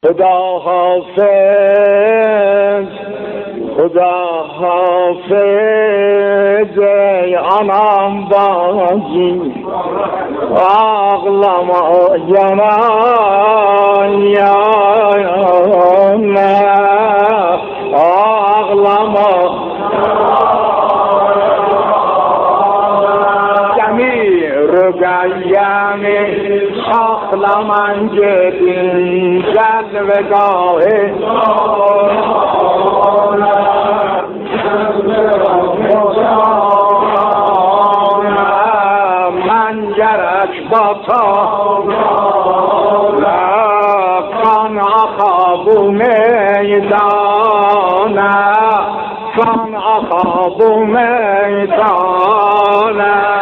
خدا حافظ خدا حافظ ای آنم بازی ağlama yanan yana ağlama Rügayyami saklaman gedin celvegâhe men gerek bata kan akhabu meydana kan akhabu meydana